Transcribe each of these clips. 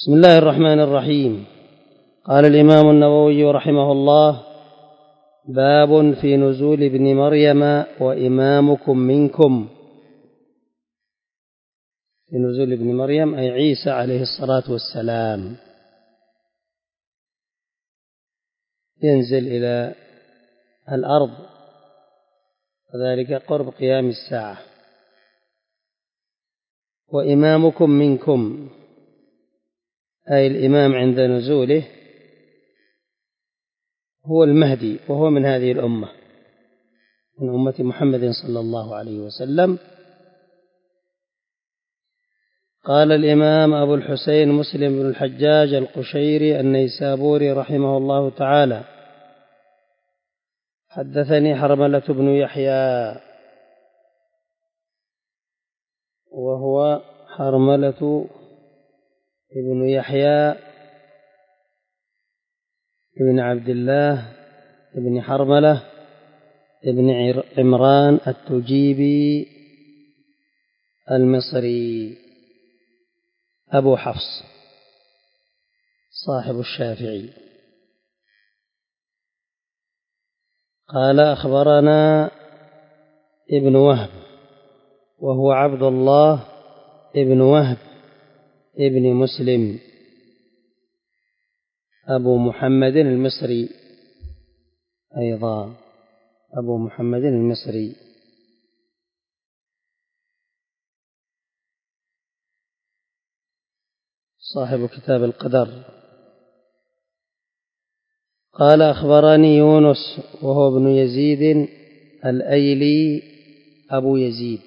بسم الله الرحمن الرحيم. قال الإمام النووي رحمه الله: باب في نزول ابن مريم وإمامكم منكم. في نزول ابن مريم أي عيسى عليه الصلاة والسلام، ينزل إلى الأرض، وذلك قرب قيام الساعة. وإمامكم منكم أي الإمام عند نزوله هو المهدي، وهو من هذه الأمة، من أمة محمد صلى الله عليه وسلم. قال الإمام أبو الحسين مسلم بن الحجاج القشيري النيسابوري رحمه الله تعالى: حدثني حرملة بن يحيى، وهو حرملة بن يحيى بن عبد الله بن حرملة بن عمران التجيبي المصري أبو حفص صاحب الشافعي. قال: أخبرنا ابن وهب، وهو عبد الله ابن وهب ابن مسلم أبو محمد المصري، أيضا أبو محمد المصري. صاحب كتاب القدر. قال: أخبرني يونس، وهو ابن يزيد الأيلي أبو يزيد،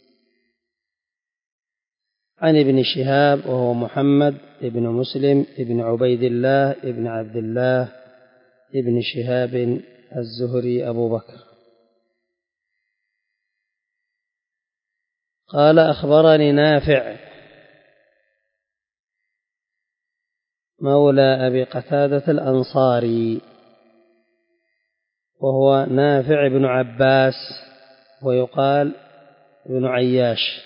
عن ابن شهاب، وهو محمد ابن مسلم ابن عبيد الله ابن عبد الله ابن شهاب الزهري أبو بكر. قال: أخبرني نافع مولى أبي قتادة الأنصاري، وهو نافع بن عباس، ويقال ابن عياش،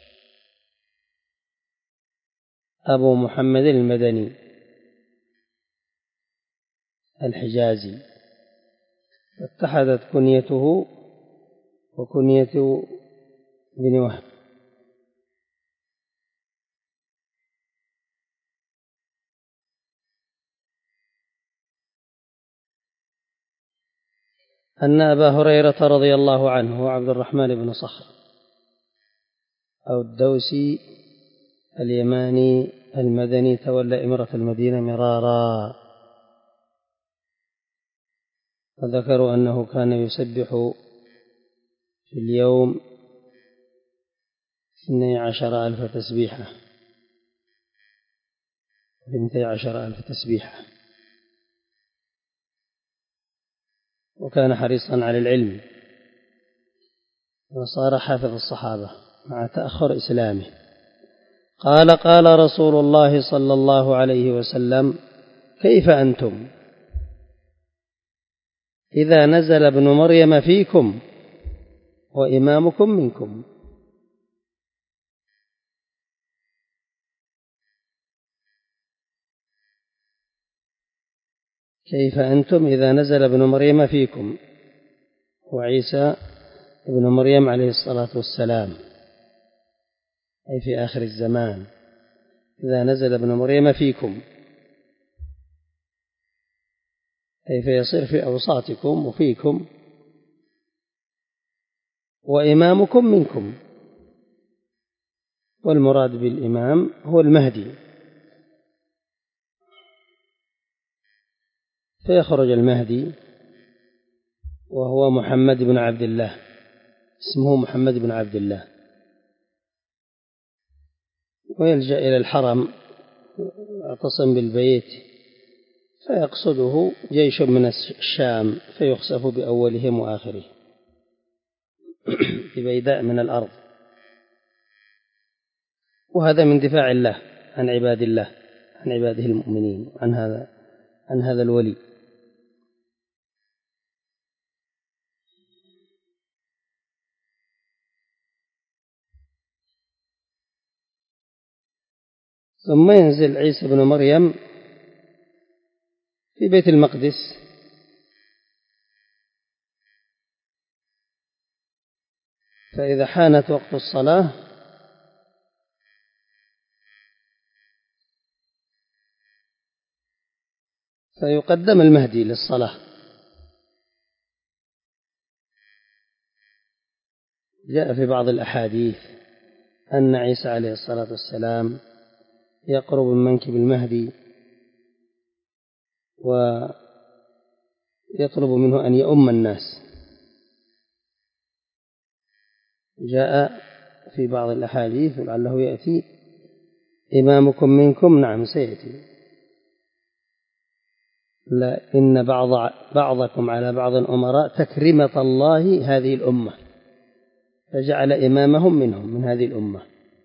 أبو محمد المدني الحجازي. اتحدت كنيته وكنية بن وهب. أن أبا هريرة رضي الله عنه، هو عبد الرحمن بن صخر أو الدوسي اليماني المدني، تولى إمرة المدينة مرارا، وذكروا أنه كان يسبح في اليوم 12,000 تسبيحة، 12,000 تسبيحة، وكان حريصا على العلم، وصار حافظ الصحابة مع تأخر إسلامه. قال: قال رسول الله صلى الله عليه وسلم: كيف أنتم إذا نزل ابن مريم فيكم وإمامكم منكم؟ كيف أنتم إذا نزل ابن مريم فيكم، وعيسى ابن مريم عليه الصلاة والسلام، أي في آخر الزمان، إذا نزل ابن مريم فيكم، أي فيصير في أوساطكم وفيكم، وإمامكم منكم، والمراد بالإمام هو المهدي. فيخرج المهدي وهو محمد بن عبد الله، اسمه محمد بن عبد الله، ويلجأ إلى الحرم يعتصم بالبيت، فيقصده جيش من الشام فيخسف بأولهم وآخرهم ببيداء من الأرض. وهذا من دفاع الله عن عباد الله، عن عباده المؤمنين، عن هذا الولي. ثم ينزل عيسى بن مريم في بيت المقدس، فإذا حانت وقت الصلاة فيقدم المهدي للصلاة. جاء في بعض الأحاديث أن عيسى عليه الصلاة والسلام يقرب من منكب المهدي ويطلب منه أن يؤم الناس. جاء في بعض الأحاديث لعله يأتي إمامكم منكم، نعم سيأتي، لا إن بعضكم على بعض أمراء تكرمة الله هذه الأمة، فجعل إمامهم منهم من هذه الأمة.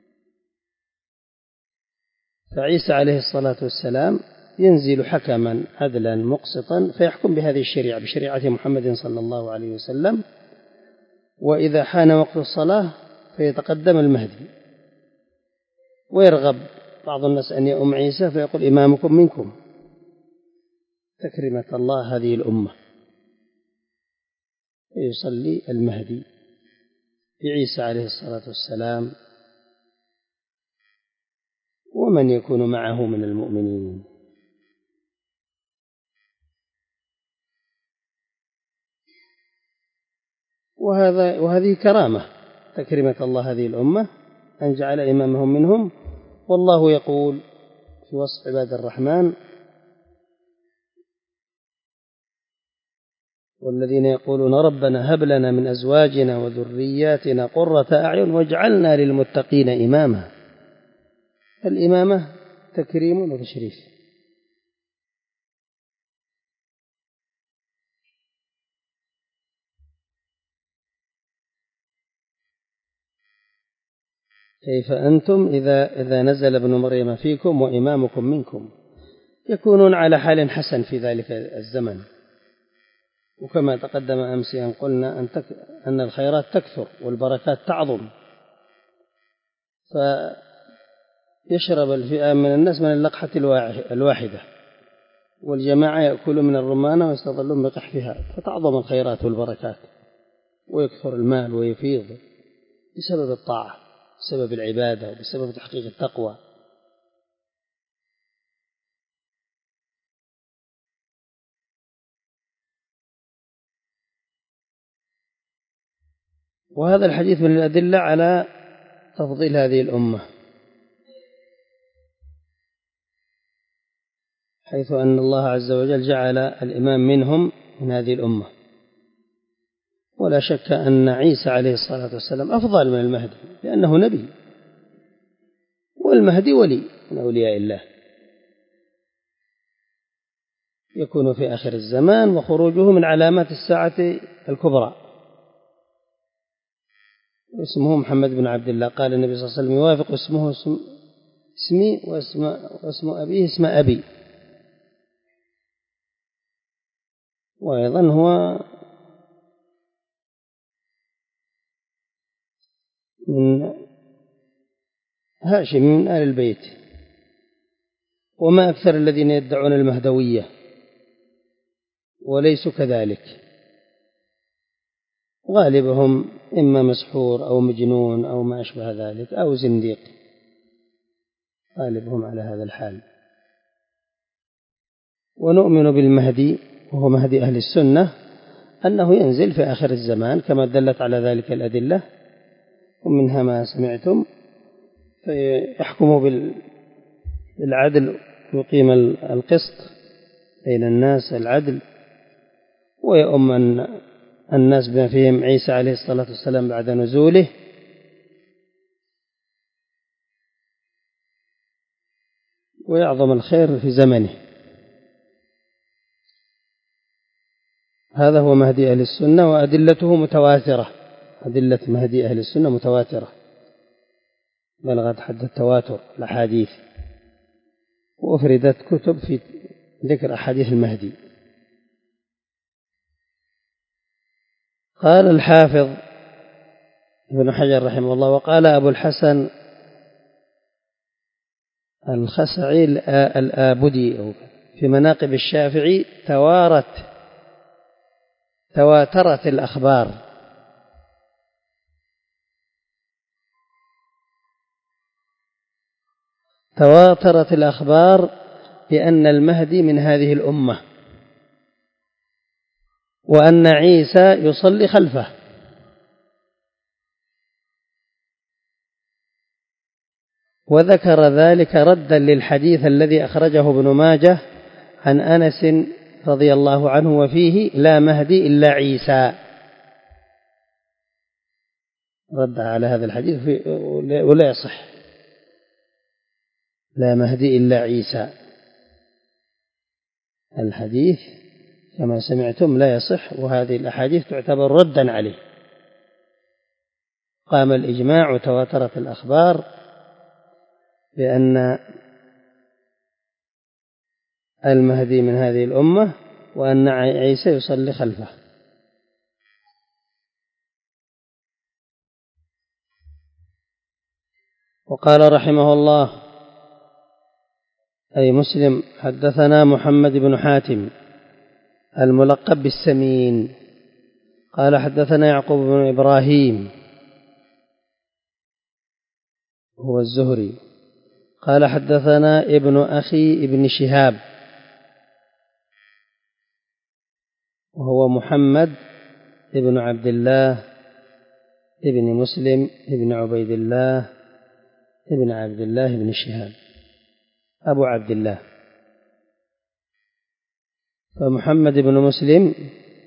فعيسى عليه الصلاة والسلام ينزل حكما عدلا مقسطا فيحكم بهذه الشريعة، بشريعة محمد صلى الله عليه وسلم. وإذا حان وقت الصلاة فيتقدم المهدي، ويرغب بعض الناس أن يؤم عيسى فيقول إمامكم منكم، تكرمة الله هذه الأمة. فيصلي المهدي بعيسى عليه الصلاة والسلام ومن يكون معه من المؤمنين. وهذه كرامة، تكرمة الله هذه الأمة أن جعل إمامهم منهم. والله يقول في وصف عباد الرحمن: والذين يقولون ربنا هب لنا من أزواجنا وذرياتنا قرة أعين واجعلنا للمتقين إماما. الإمامة تكريم وتشريف. كيف أنتم إذا نزل ابن مريم فيكم وإمامكم منكم، يكونون على حال حسن في ذلك الزمن. وكما تقدم أمس أن قلنا أن الخيرات تكثر والبركات تعظم، فيشرب الفئام من الناس من اللقحة الواحدة، والجماعة يأكلون من الرمانة ويستظلون بقحفها، فتعظم الخيرات والبركات ويكثر المال ويفيض بسبب الطاعة، بسبب العبادة، وبسبب تحقيق التقوى. وهذا الحديث من الأدلة على تفضيل هذه الأمة، حيث أن الله عز وجل جعل الإمام منهم من هذه الأمة. ولا شك أن عيسى عليه الصلاة والسلام أفضل من المهدي، لأنه نبي، والمهدي ولي من أولياء الله، يكون في آخر الزمان، وخروجه من علامات الساعة الكبرى. اسمه محمد بن عبد الله، قال النبي صلى الله عليه وسلم: يوافق اسمه اسمي واسم أبيه اسم أبي. وأيضا هو من هاشم من آل البيت. وما أكثر الذين يدعون المهدوية وليسوا كذلك، غالبهم إما مسحور أو مجنون أو ما أشبه ذلك أو زنديق، غالبهم على هذا الحال. ونؤمن بالمهدي وهو مهدي أهل السنة أنه ينزل في آخر الزمان كما دلت على ذلك الأدلة، ومنها ما سمعتم، فيحكم بالعدل ويقيم القسط بين الناس، العدل، ويؤم الناس بما فيهم عيسى عليه الصلاة والسلام بعد نزوله. ويعظم الخير في زمنه. هذا هو مهدي أهل السنة، وأدلته متواترة. أدلة مهدي أهل السنة متواترة، بلغت حد التواتر الأحاديث، وأفردت كتب في ذكر أحاديث المهدي. قال الحافظ ابن حجر رحمه الله: وقال أبو الحسن الخسعي الآبدي أو في مناقب الشافعي تواترت الأخبار بأن المهدي من هذه الأمة وأن عيسى يصلي خلفه. وذكر ذلك ردا للحديث الذي أخرجه ابن ماجه عن أنس رضي الله عنه وفيه لا مهدي إلا عيسى، رد على هذا الحديث ولا يصح، لا مهدي إلا عيسى، الحديث كما سمعتم لا يصح، وهذه الأحاديث تعتبر ردا عليه. قام الإجماع وتواترت الأخبار بأن المهدي من هذه الأمة وأن عيسى يصلي خلفه. وقال رحمه الله أي مسلم: حدثنا محمد بن حاتم الملقب بالسمين قال حدثنا يعقوب بن إبراهيم هو الزهري قال حدثنا ابن أخي ابن شهاب وهو محمد ابن عبد الله ابن مسلم ابن عبيد الله ابن عبد الله بن شهاب أبو عبد الله. فمحمد بن مسلم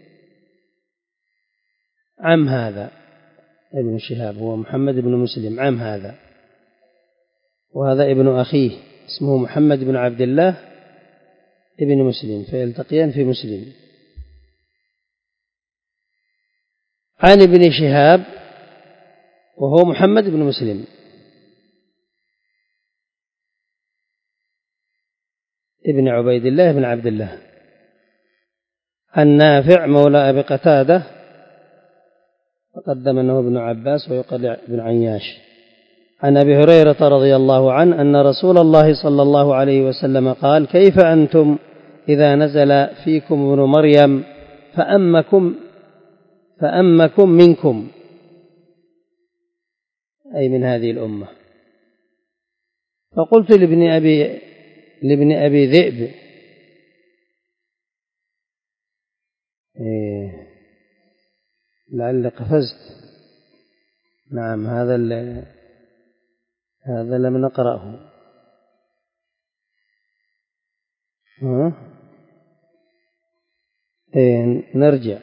عم هذا ابن شهاب، هو محمد بن مسلم عم هذا، وهذا ابن أخيه اسمه محمد بن عبد الله ابن مسلم، فيلتقيان في مسلم. عن ابن شهاب وهو محمد بن مسلم ابن عبيد الله بن عبد الله عن نافع مولى أبي قتادة، وقدم أنه ابن عباس ويقال ابن عياش، عن أبي هريرة رضي الله عنه أن رسول الله صلى الله عليه وسلم قال: كيف أنتم إذا نزل فيكم ابن مريم فأمكم منكم، أي من هذه الأمة. فقلت لابن أبي ذئب: لعل قفزت، نعم هذا لم نقرأه، نرجع.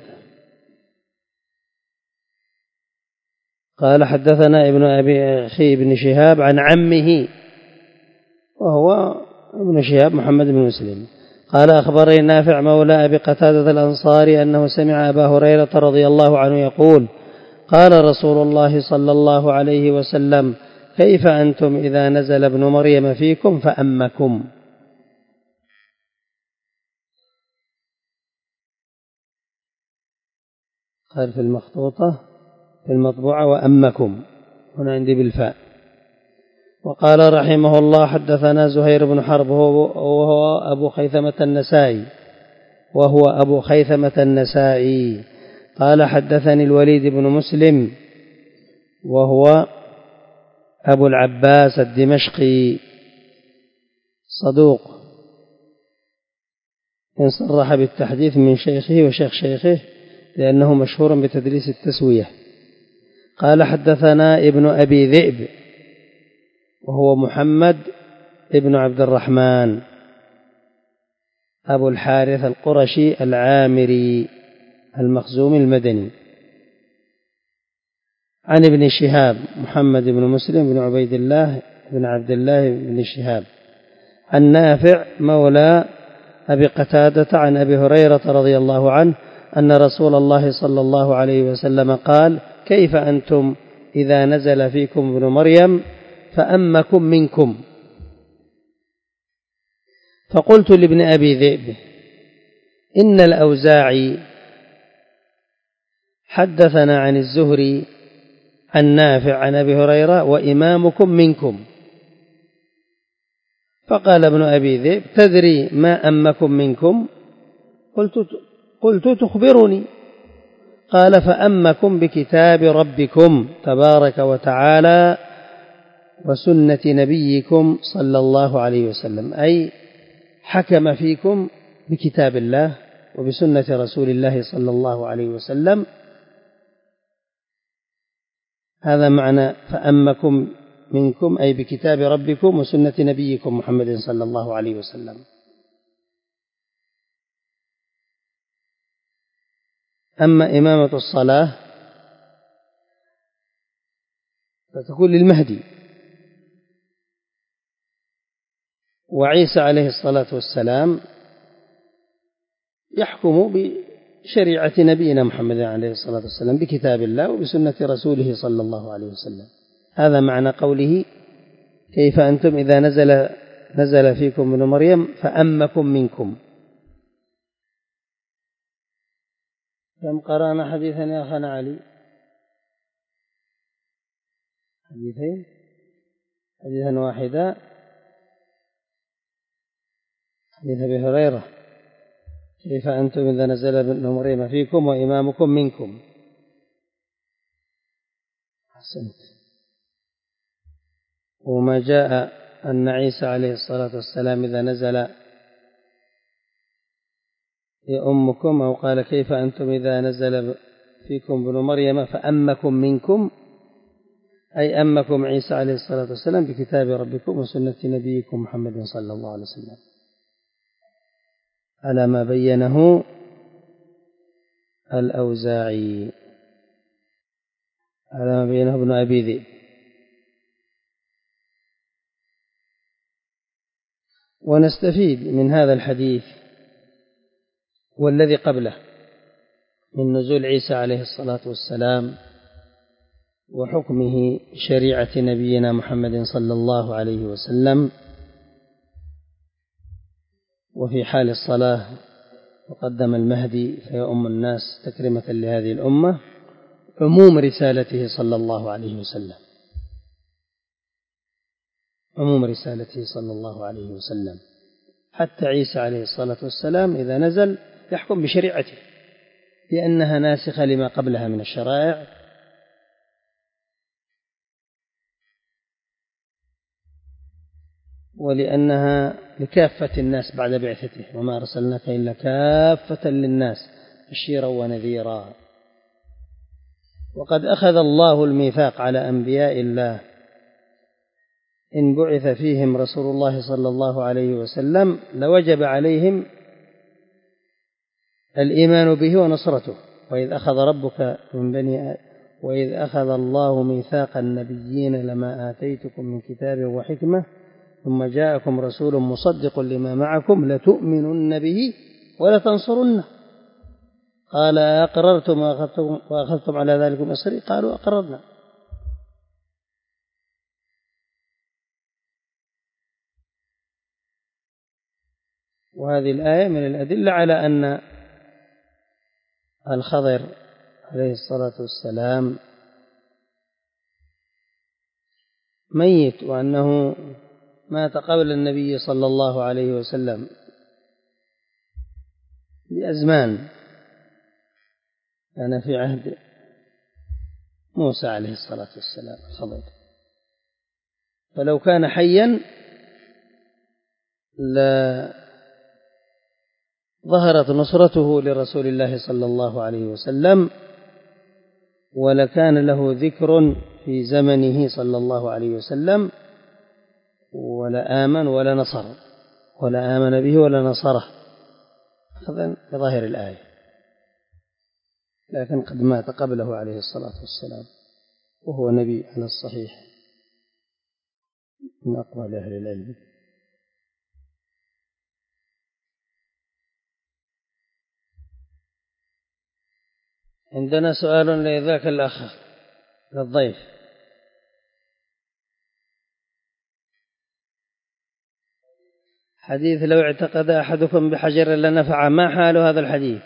قال حدثنا ابن أبي أخي بن شهاب عن عمه وهو ابن شهاب محمد بن مسلم قال: أخبرني نافع مولى أبي قتادة الأنصاري أنه سمع أبا هريرة رضي الله عنه يقول: قال رسول الله صلى الله عليه وسلم: كيف أنتم إذا نزل ابن مريم فيكم فأمكم. قال في المخطوطة في المطبوعة وأمكم، هنا عندي بالفاء. وقال رحمه الله: حدثنا زهير بن حرب وهو أبو خيثمة النسائي قال حدثني الوليد بن مسلم وهو أبو العباس الدمشقي صدوق، إن صرح بالتحديث من شيخه وشيخ شيخه لأنه مشهور بتدريس التسوية. قال حدثنا ابن أبي ذئب وهو محمد ابن عبد الرحمن أبو الحارث القرشي العامري المخزومي المدني، عن ابن شهاب محمد بن مسلم بن عبيد الله بن عبد الله بن شهاب، عن نافع مولى أبي قتادة عن أبي هريرة رضي الله عنه أن رسول الله صلى الله عليه وسلم قال: كيف أنتم إذا نزل فيكم ابن مريم فأمكم منكم. فقلت لابن أبي ذئب: إن الأوزاعي حدثنا عن الزهري عن نافع عن أبي هريرة وإمامكم منكم. فقال ابن أبي ذئب: تدري ما أمكم منكم؟ قلت: تخبرني. قال: فأمكم بكتاب ربكم تبارك وتعالى وسنة نبيكم صلى الله عليه وسلم، أي حكم فيكم بكتاب الله وبسنة رسول الله صلى الله عليه وسلم. هذا معنى فأمكم منكم، أي بكتاب ربكم وسنة نبيكم محمد صلى الله عليه وسلم. أما إمامة الصلاة فتكون للمهدي، وعيسى عليه الصلاة والسلام يحكم بشريعة نبينا محمد عليه الصلاة والسلام بكتاب الله وبسنة رسوله صلى الله عليه وسلم. هذا معنى قوله: كيف أنتم إذا نزل فيكم ابن مريم فأمكم منكم. كم قرأنا حديثا يا أخانا علي؟ حديثين، حديثا واحدا، حديث أبي هريرة: كيف أنتم إذا نزل ابن مريم فيكم وإمامكم منكم. أحسنت. وما جاء أن عيسى عليه الصلاة والسلام إذا نزل يؤمكم، أو قال: كيف أنتم إذا نزل فيكم ابن مريم فأمكم منكم، أي أمكم عيسى عليه الصلاة والسلام بكتاب ربكم وسنة نبيكم محمد صلى الله عليه وسلم، على ما بينه الأوزاعي، على ما بينه ابن أبي ذئب. ونستفيد من هذا الحديث والذي قبله من نزول عيسى عليه الصلاة والسلام وحكمه شريعة نبينا محمد صلى الله عليه وسلم. وفي حال الصلاة وقدم المهدي فيؤم الناس تكرمة لهذه الأمة، عموم رسالته صلى الله عليه وسلم، عموم رسالته صلى الله عليه وسلم. حتى عيسى عليه الصلاة والسلام إذا نزل يحكم بشريعته لأنها ناسخة لما قبلها من الشرائع، ولأنها لكافة الناس بعد بعثته: وما أرسلناك إلا كافة للناس بشيرا ونذيرا. وقد أخذ الله الميثاق على أنبياء الله إن بعث فيهم رسول الله صلى الله عليه وسلم لوجب عليهم الإيمان به ونصرته. وإذ أخذ الله ميثاق النبيين لما آتيتكم من كتاب وحكمة ثم جاءكم رسول مصدق لما معكم لتؤمنن به ولتنصرنه. قال: أقررتم وأخذتم على ذلكم إصري؟ قالوا: أقررنا. وهذه الآية من الأدلة على أن الخضر عليه الصلاة والسلام ميت، وأنه مات قبل النبي صلى الله عليه وسلم بأزمان، كان في عهد موسى عليه الصلاة والسلام الخضر. فلو كان حيا لظهرت نصرته لرسول الله صلى الله عليه وسلم، ولكان له ذكر في زمنه صلى الله عليه وسلم، ولا آمن ولا نصر، ولا آمن به ولا نصره، هذا بظاهر الآية. لكن قد مات قبله عليه الصلاة والسلام وهو نبي على الصحيح من أقوال أهل العلم. عندنا سؤال لذاك الأخ للضيف: حديث لو اعتقد أحدكم بحجر لنفعه، ما حال هذا الحديث؟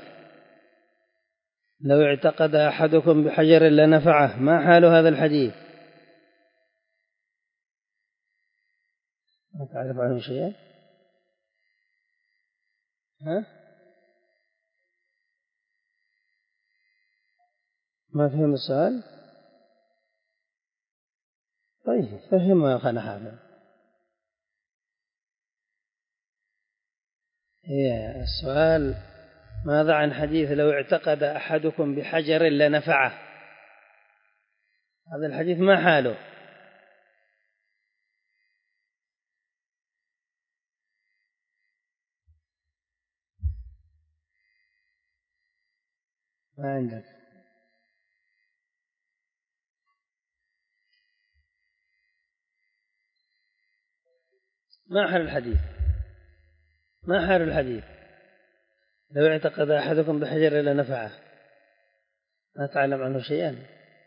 لو اعتقد أحدكم بحجر لنفعه، ما حال هذا الحديث؟ ما تعرف عنه شيئا؟ ها؟ ما فهم السؤال؟ طيب فهمه يا أخانا حافظ. هي السؤال ماذا عن حديث لو اعتقد أحدكم بحجر لنفعه؟ هذا الحديث ما حاله؟ ما عندك؟ ما حال الحديث؟ ما حال الحديث؟ لو اعتقد أحدكم بحجر لنفعه، ما تعلم عنه شيئا؟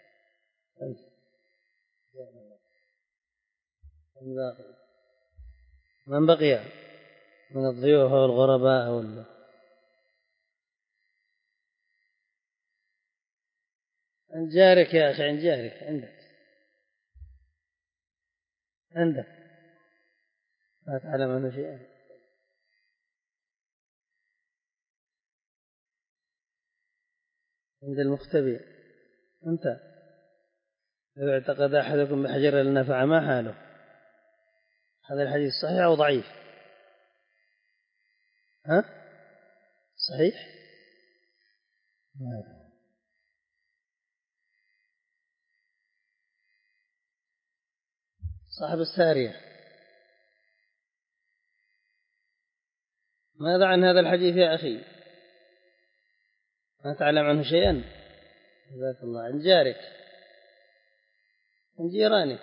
من بقي من الضيوف أو الغرباء أو عند جارك يا أخي، عند جارك، عندك ما تعلم عنه شيئا؟ عند المختبئ أنت. لو اعتقد أحدكم بحجر النفع ما حاله؟ هذا الحديث صحيح أو ضعيف؟ ها؟ صحيح؟ صاحب السارية ماذا عن هذا الحديث يا أخي؟ ما تعلم عنه شيئا؟ جزاك الله. عن جارك، عن جيرانك،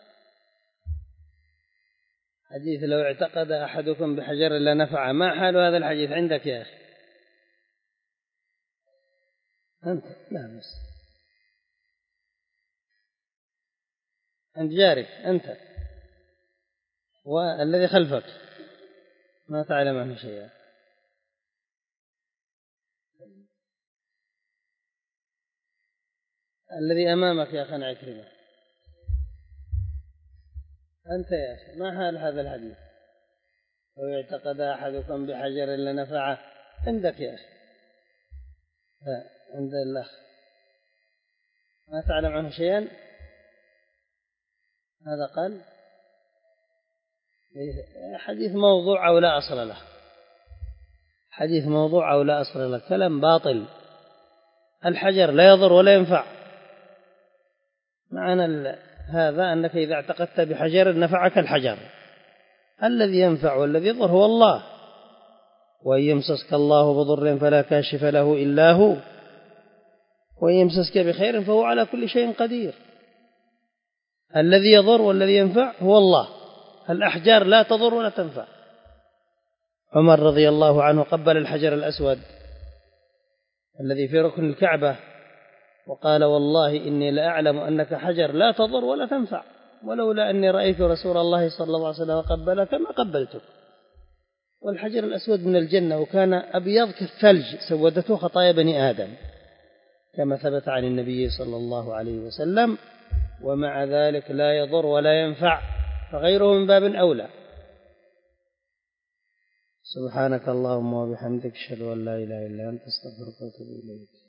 حديث لو اعتقد أحدكم بحجر لنفعه، ما حال هذا الحديث عندك يا أخي؟ أنت لا بس عند جارك أنت والذي خلفك ما تعلم عنه شيئا. الذي أمامك يا أخي عكرمة، أنت يا أخي ما حال هذا الحديث؟ لو اعتقد أحدكم بحجر لنفعه، عندك يا أخي؟ لا عند الأخ ما تعلم عنه شيئا. هذا قال حديث موضوع أو لا أصل له، حديث موضوع أو لا أصل له، كلام باطل. الحجر لا يضر ولا ينفع. معنى هذا أنك إذا اعتقدت بحجر نفعك الحجر، الذي ينفع والذي يضر هو الله. وإن يمسسك الله بضر فلا كاشف له إلا هو، وإن يمسسك بخير فهو على كل شيء قدير. الذي يضر والذي ينفع هو الله، الأحجار لا تضر ولا تنفع. عمر رضي الله عنه قبل الحجر الأسود الذي في ركن الكعبة وقال والله إني لأعلم أنك حجر لا تضر ولا تنفع، ولولا أني رأيت رسول الله صلى الله عليه وسلم قبلك ما قبلتك. والحجر الأسود من الجنة وكان أبيض كالثلج سودته خطايا بني آدم كما ثبت عن النبي صلى الله عليه وسلم، ومع ذلك لا يضر ولا ينفع، فغيره من باب أولى. سبحانك اللهم وبحمدك أشهد أن لا إله إلا أنت أستغفرك وأتوب إليك.